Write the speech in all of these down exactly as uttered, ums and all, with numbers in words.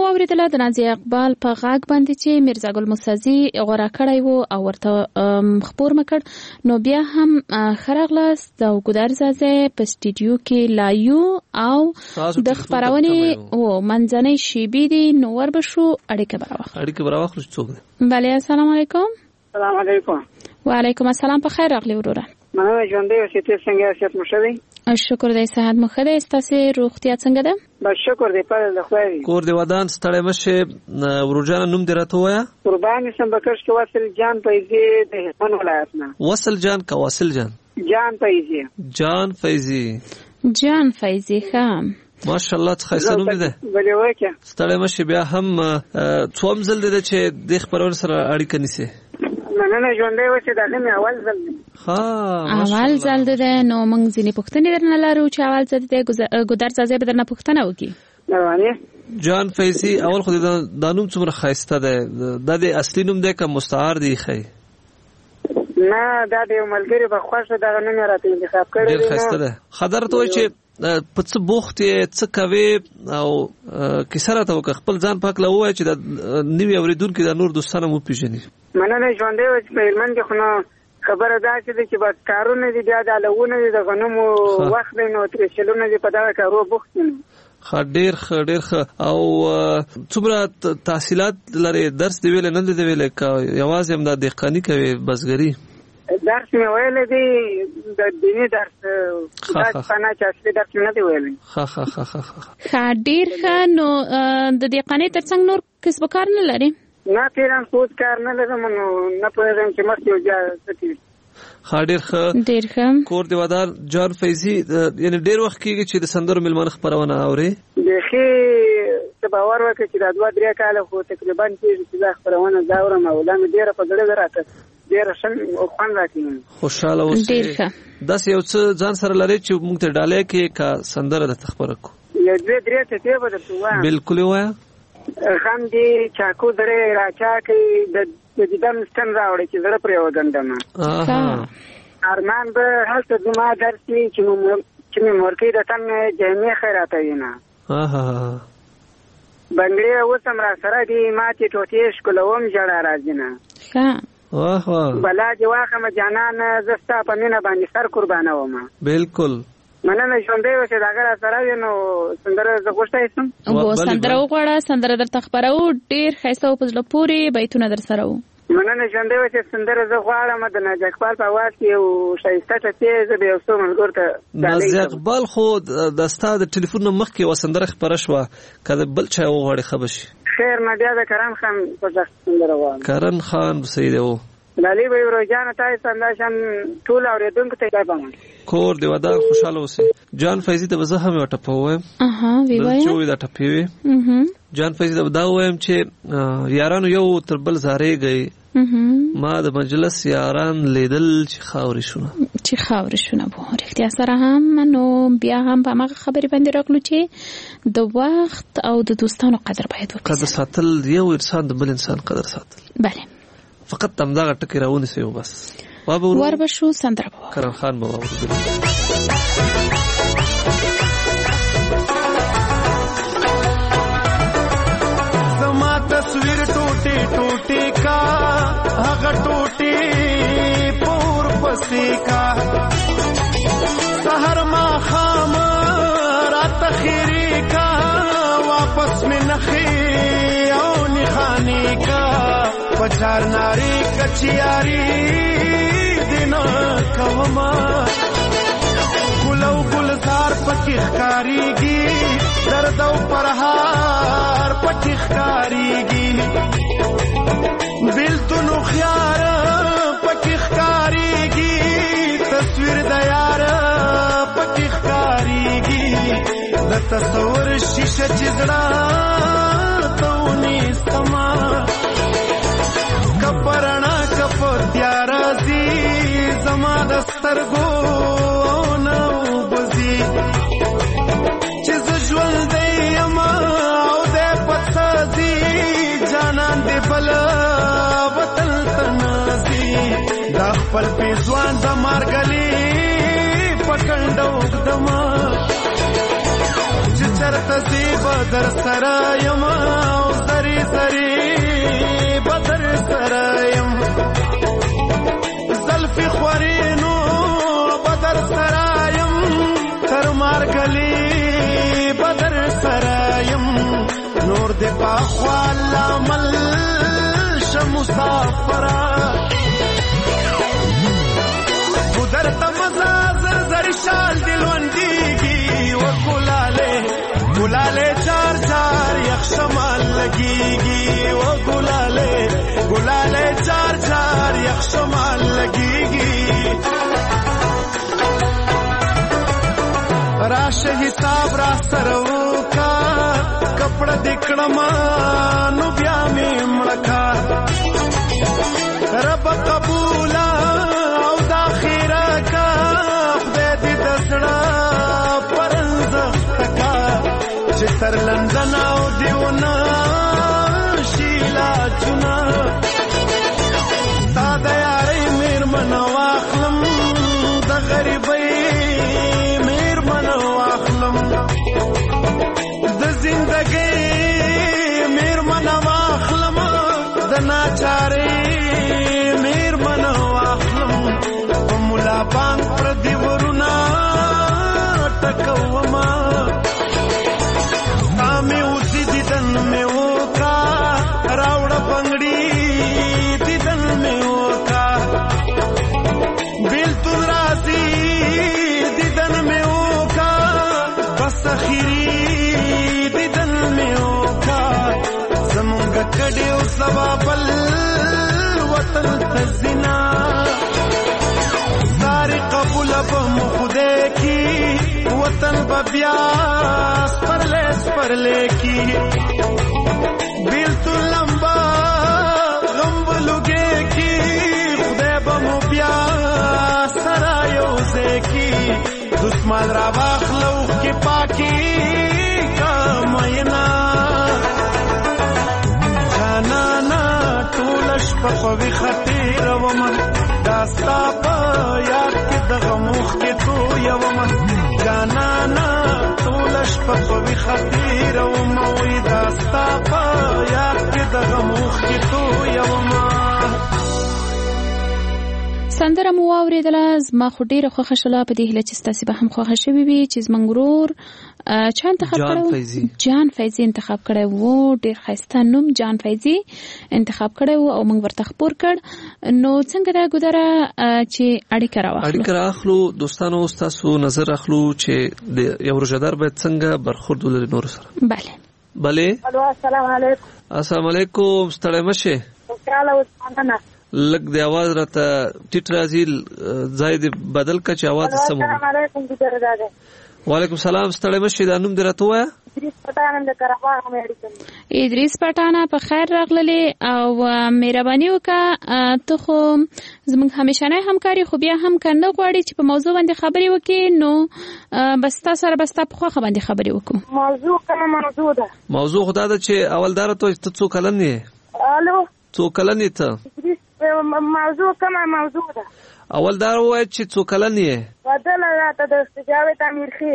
واوریدله د نازیه اقبال په غږ باندې چې میرزا ګل موسزي غوړه کړی وو او ورته خبر مکړ. نو بیا هم خراغلاست او ګودر زازه په سټوډیو کې لایو او د خبرونه او منځنۍ شیبې دي. نو ور بشو اړیکه براوخ اړیکه براوخ څوک دی؟ بله السلام علیکم. السلام علیکم. وعلیکم السلام. په خیر راغلی وروره. مننه ژوندۍ اوسې. ته څنګه صحت مو ښه دی؟ شکر دی صحت مو ښه دی. ستاسې روغتیا څنګه ده؟ بس شکر دی په د خدای. کور دی ودان ستړی مشه. ورجانه نوم دې راته ووایه. قربان شم بکش کې وصل جان فیضي د هلمند ولایت نه. وصل جان که واصل جان؟ جان فیضي. جان فیضي. جان فیضي خام ماشاءالله څه ښایسته نوم دی ده. بلې وکړه ستړی مشه. بیا هم څوم ځل دی چې د خپرونې سره اړیکه نیسي؟ مننه ژوندۍ اوسې. دا مې اول ځل دی. ها اول ځل دی. نو موږ ځینې پوښتنې درنه لرو چې اول ځل دی. ګودر زازه به درنه پوښتنه وکړي. روانې جان فیضي اول خو دا نوم څومره ښایسته دی. دا د اصلي نوم دی که مستعار دی ښی؟ نه دا د یو ملګري په خوښه دغه نوم یې راته انتخاب کړی دی. ډېر ښایسته دی. خبره ته وایي چې په څه بوخت یې څه کوې او کیسه راته وکړه. خپل ځان په هکله ووایه چې د نوي اورېدونکي د نور دوستان هم وپېژني. مننه ژوندۍ اوسې. په هلمند کې خو نو خبره داسې ده چې بس کارونه دي، بیا د لوونه دي، د غنمو وخت دی، نو ترېشلونه دي، په دغه کارو بوخت دي. ښه ډېر ښه ډېر ښه. او څومره تحصیلات لرې؟ درس دې ویلی نه دی ویلی که یوازې هم دا دهقاني کوې بزګري؟ درس مې ویلی دی د دیني درس. داسې فنا چې اصلي درس مې نه دی ویلی. ښه ښه ښه ښه ښه ډېر ښه. نو د دهقانۍ تر څنګ نور کسب و کار نه لرې؟ نه پیران خود کار نه لرم. نو نه پوهېږم چې مخکې یو ځای څه کېږي. ښه ډېر ښه ډېر ښه. کور دې ودان جان فیضي. یعنې ډېر وخت کېږي چې د سندرو مېلمانه خپرونه اورې؟ بیخي ته باور وکړه چې دا دوه درې کاله خو تقریبا کېږي چې دا خپرونه زه اورم او دا مې ډېره په زړه ده راته. ډېره ښه خوند راکوي. خوشحاله اوسې. ډېر ښه. داسې یو څه ځان سره لرې چې موږ ته ډالۍ کړې که سندره درته خپره کړو؟ یو دوې درې ټپې به درته ووایم. بلکل یې ووایه. غم دې چاکو زړه راچا کوي، د دیدن ستن راوړي چې زړه پرې وګنډمه. ارمان به هلته زما درس وي چې مې مورکۍ د تن جامې خیراته وینه. بنګړې اوس هم را سره دي، ماتې ټوټې ښکلوم ژړا راځي نه. بلا دې واخمه جانانه زه ستا په مینه باندې سر قربانومه. بلکل مننه ژوندۍ اوسې. د هغه را سره وي نو سندره زه غوښتی سم. سندره وغواړه. سندره درته خپروو. ډېر ښایسته او په زړه پورې بیتونه در سره وو. مننه ژوندۍ اوسې. سندره زه غواړم د نازیه اقبال په اواز کې یو ښایسته ټپې زه به یو څو ملګرو ته ډالۍ نازیه اقبال خو د ستا د ټلیفون نه مخکې یوه سندره خپره شوه، که د بل چا وغواړې ښه به شي. خیر نه بیا د کرن خان په غږ سندره غواړم. کرن خان صحیح دی. و لالی به روزانه تاسو انداشم ټول اوریدونکو ته پیغام. کور دی ودان خوشاله اوسئ. جان فیضي ته به زه هم یوه ټپه ووایم. اها وی وایه. چې وایي دا ټپې وي. جان فیضي ته به دا ووایم چې یارانو یو تر بل زارېږئ، ما د مجلس یاران لیدل چې خاورې شونه. چې خاورې شونه بو رښتیا سره هم. نو بیا هم په هماغه خبرې باندې راغلو چې د وخت او د دوستانو قدر باید وکړو. قدر ساتل، یو انسان د بل انسان قدر ساتل. بله فقط همدغه ټکي راونیسئ او بس. ور به شو سندره به واورو. کرن خان به واورو. زما تصویر ټوټې ټوټې کا هغه ټوټې پور پسې کا سحر ما خام رات خیری کا واپس میں نخی او نخانی کا پچار ناری کچیاری دینا کوما گلو گلزار پکی خکاریگی درد و پرهار پکی خکاریگی بیلتونو خیار پکی خکاریگی تصویر دیار پکی خکاریگی د تصور شیشه چیزڑا تونی سما کپرنا کپ تیارا زی زما دسترگو نو بزی چیز جول دی اما او دی پتازی جانان دی بلا وطن تنازی دا خپل پیزوان دا مارگلی پکندو دما چرت زیب در سرایم زری زری بدر سرایم زلفی خورینو بدر سرایم تر مارگلی بدر سرایم نور دی پاخوال عمل شمسافرہ بدر تمزاز زری شال دلوندیگی و گلالے گلالے چار چار یک شمال لگیگی و گلالے گلالے چار چار یک شمال لگیگی راش حساب را سرو کا کپڑا دکڑما نو بیا می مڑکا رب قبولا او دا خیرہ کا خدای دی دسڑا پرنزختکا چتر لندن او دیونا شیلا چنا تا دیاری میر من واخلم دا غریبی میر من واخلم دا زندگی میر من واخلم دا ناچاری میر من واخلم مولا بانگ پر دیورونا ٹکوما تامی اوسی دیدن میں اوکا راوڑا پنگڑی دیدن میں اوکا بیل تل راسی دیدن میں اوکا بس خیری دیدن میں اوکا زمونگا کڑیو سوابل وطن تزینا ساری قبول بم خودے کی وطن ببیاس پرلے سپرلے کی بیل تو لمبا غمبلوگے کی خودے بم بیاس سرائیو سے کی دسمال را باخلو کی پاکی کامائنا جانانا طولش پخوی خطیر ومن داستا پا یاد کی دغموخ کی تو یومن جانانا طولش پخوی خطیر وموی داستا پا یاد کی دغموخ کی تو یومن. سندره مو واورېدله. زما خو ډېره خوښه شوله، په دې هیله چې ستاسې به هم خوښه شوې وي چې زموږ ورور چا انتخاب کړی و؟ جان فیضي انتخاب کړی و. ډېر ښایسته نوم جان فیضي انتخاب کړی و او موږ ورته خپور کړ. نو څنګه ده ګودره چې اړیکه راواخلو؟ اړیکه رااخلو. دوستانو ستاسو نظر اخلو چې د یو روژهدار باید څنګه برخورد ولري نورو سره. بله بله. السلام علیکم. السلام علیکم. ستړی مه شې. لږ د اواز راته ټیټ راځي، ځای دې بدل کړه چې اواز سم وي. السلام علیکم ګودره داده. وعلیکم السلام. ستړی مه شې. دا نوم دې راته ووایه. ادریس پټان د کراباغ امریکن. ادریس پټانه په خیر راغللې او مهرباني وکړه. ته خو زموږ همیشنی همکاري خو بیا هم که نه غواړې چې په موضوع باندې خبرې وکړې نو بس تا سره بس تا په خوښه باندې خبرې وکړو. موضوع کومه موضوع ده؟ موضوع خو دا ده چې اول دا راته ته څو کلن یې؟ الو څو کلن یې ته؟ موضوع کومه موضوع ده؟ اول دا ووایه چې څو کلن یې؟ بدله راته د جاوید امیرخېل.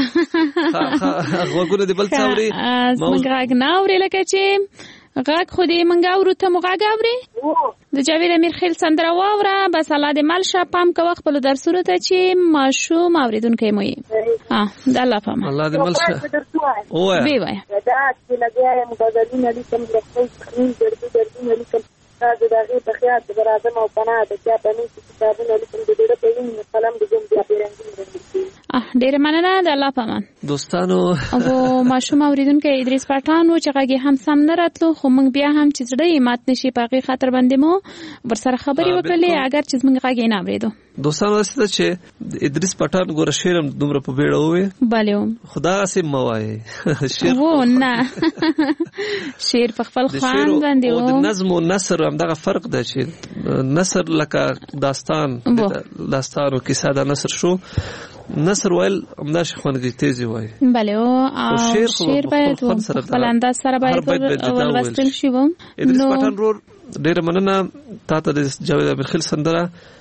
غوږونه دې بل څه اوري؟ زموږ غږ نه اوري، لکه چې غږ خو دې موږ اورو، ته مو غږ اورې؟ د جاوید امیرخېل سندره واوره. بس الله دې مل شه. پام کوه خپلو درسونو ته چې ماشوم اورېدونکی مو یې. د الله په امان. الله دې مل شه. ووایه. ویې وایه. دا چې لګیا یم غزلونه لیکم، د خپل تخریج دردي دردونه لیکم، دا د هغې په خیال د برازم او پناه د چا په نوم چې کتابونه لیکم، د ډېره په وینې قلم د ګم بیا پیرنګین رنګل کېږي. ډېره مننه. د الله په امان. دوستانو او ماشوم اورېدونکی ادریس پټان و چې غږ یې هم سم نه راتلو، خو موږ بیا هم چې زړه یې مات نه شي په هغې خاطر باندې مو ورسره خبرې وکړلې اگر چې زموږ غږ یې نه اورېدو. دوستانو داسې ده چې ادریس پټان ګوره شعر هم دومره په بیړه ووایې. بلې و خو دغسې مه وایې. و نه شعر په خپل خوند باندې و. د نظم او نثر همدغه فرق ده چې نثر لکه داستان داستان او کیسه دا نثر شو، نثر ویل همداسې خوندګي تیزې وایي. بلې و شعر باید خپل انداز سره باید ولوستل شي. و ادریس پټان ورور ډېره مننه تا ته د جاوید امیرخېل سندره